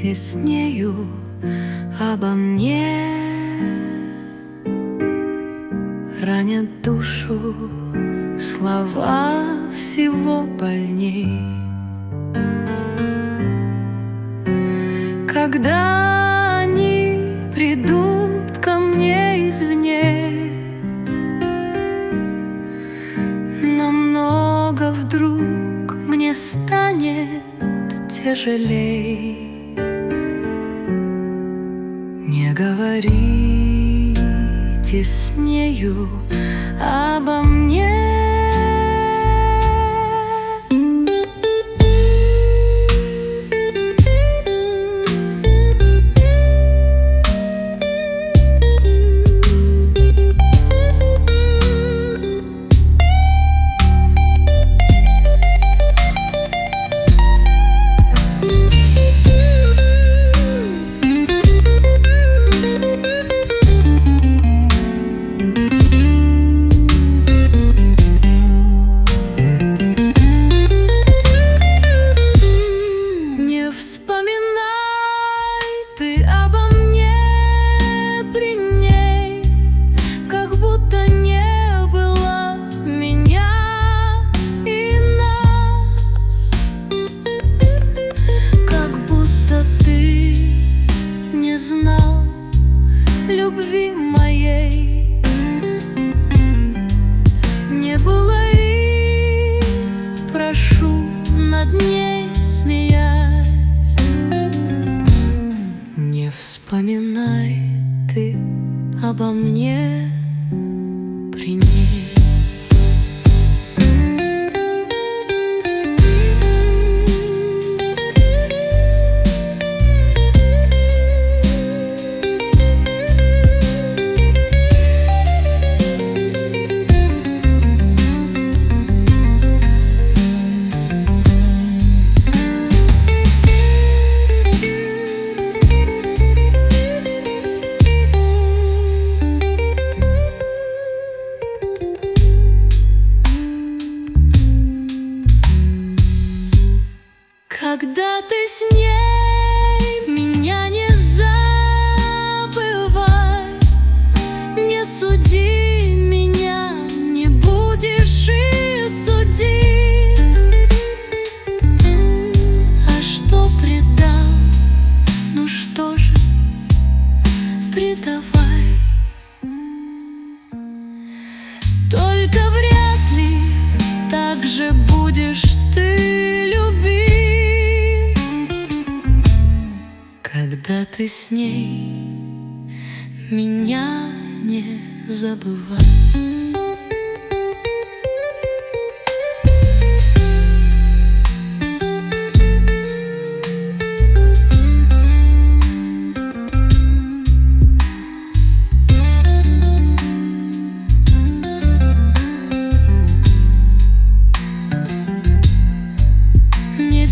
теснею обо мне, ранят душу слова всего больней. Когда они придут ко мне извне, намного вдруг мне станет тяжелей. Не говорите с нею обо мне. Любви моей не было, и прошу над ней смеясь. Не вспоминай ты обо мне при ней. Когда ты с ней, меня не забывай, не суди меня, не будешь и суди. А что предал, ну что же, предавай. Только вряд ли так же будешь ты любить, когда ты с ней, меня не забывай. Не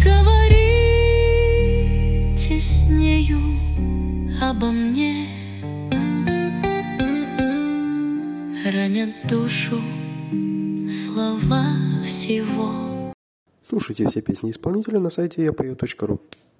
говорите с нею обо мне, ранят душу слова всего. Слушайте все песни исполнителя на сайте yapayot.ru.